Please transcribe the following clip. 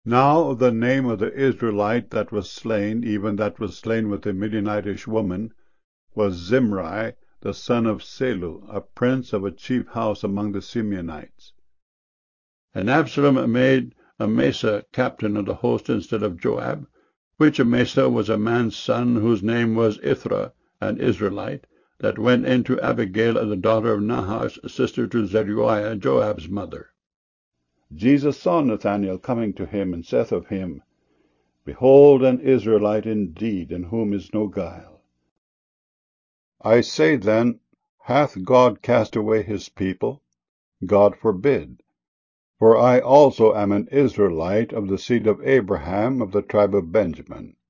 Now the name of the Israelite that was slain, even that was slain with the Midianitish woman, was Zimri, the son of Salu, a prince of a chief house among the Simeonites. And Absalom made Amasa captain of the host instead of Joab, which Amasa was a man's son, whose name was Ithra, an Israelite, that went in to Abigail, the daughter of Nahash, sister to Zeruiah, Joab's mother. Jesus saw Nathanael coming to him, and saith of him, Behold an Israelite indeed, in whom is no guile. I say then, hath God cast away his people? God forbid. For I also am an Israelite, of the seed of Abraham, of the tribe of Benjamin.